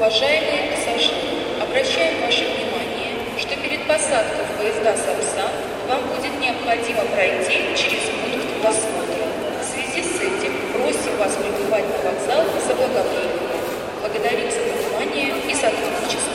Уважаемые пассажиры, обращаем ваше внимание, что перед посадкой в поезда Сапсан вам будет необходимо пройти через пункт досмотра. В связи с этим просим вас прибывать на вокзал заблаговременно. Благодарим за внимание и сотрудничество.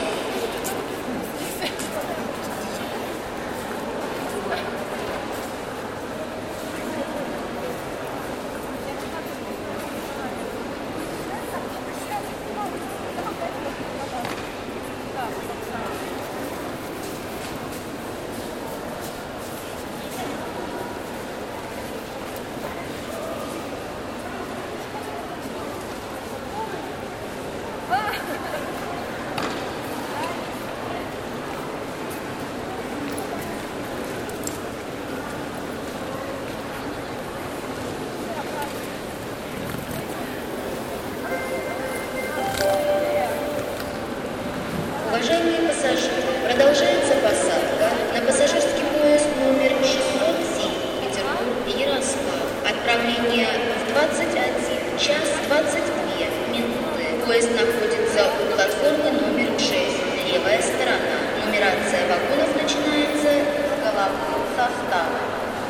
Уважаемые пассажиры, продолжается посадка на пассажирский поезд номер 607 Петербург-Ярославль. Отправление в 21 час 22 минуты. Поезд находится у платформы номер 6, левая сторона. Нумерация вагонов начинается с головного состава.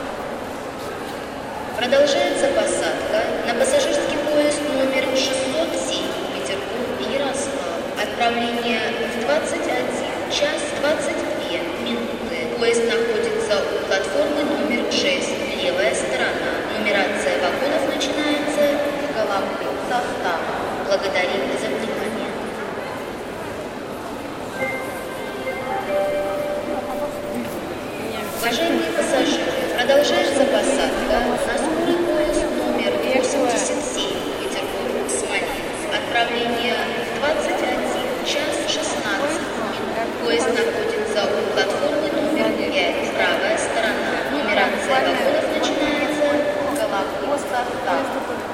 Продолжается посадка на пассажирский поезд номер 607 Петербург-Ярославль. Отправление в 21 час 22 минуты. Поезд находится у платформы номер 6, левая сторона. Нумерация вагонов начинается с головного состава. Благодарим за внимание. Уважаемые пассажиры, продолжается посадка на скорый поезд номер 87 Петербург-Смоленск. Отправление в 21 час 16 минут. Поезд находится у платформы номер 5, правая сторона. Нумерация вагонов начинается с головного состава.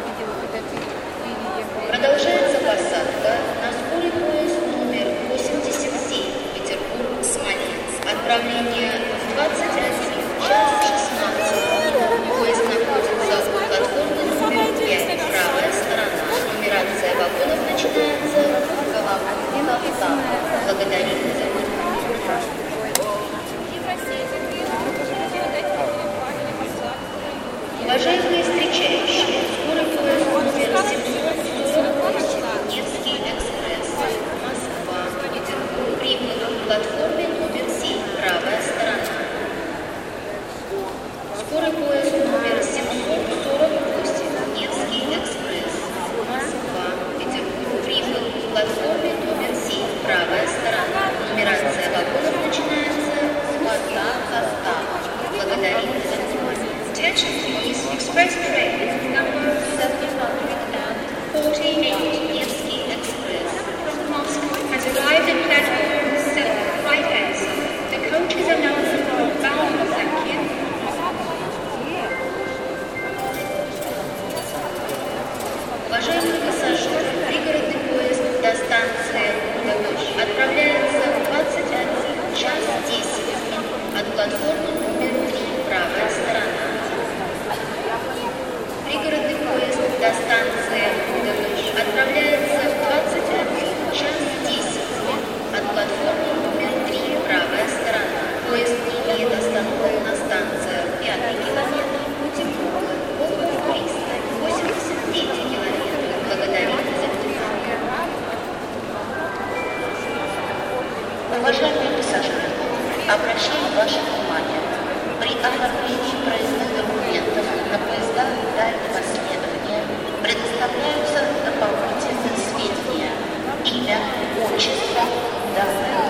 Продолжается посадка на скорый поезд номер 87 Петербург-Смоленск. Отправление в 21 час 16 минут. Поезд находится у платформы номер 5, правая сторона. Нумерация вагонов начинается с головного состава. Благодарим за внимание. Уважаемые встречающие, скорый поезд номер 748 Невский экспресс, Москва, Петербург, прибыл к платформе номер 7, правая сторона. Скорый поезд номер 748 Невский экспресс, Москва, Петербург, прибыл к платформе номер 7, правая сторона. Нумерация вагонов начинается с вагона состава. Благодарим за внимание. Attention please, express train number 748 Невский экспресс from Moscow has arrived at platform 7, right hand side. The coach is announced for bound, thank you. Уважаемые пассажиры, пригородный поезд до станции Удовольщик отправляется в 21 час 10 минут от платформы номер 3, правая сторона. Пригородный поезд до станции Удовольщик отправляется в 21 час 10 минут от платформы номер 3, правая сторона. Поезд имеет остановку на станции 5 километр, путем около 389 километров. Благодарим за внимание. Уважаемые пассажиры, обращаем ваше внимание. При оформлении проездных документов на поезда дальнего следования предоставляются дополнительные сведения: имя, отчество, дата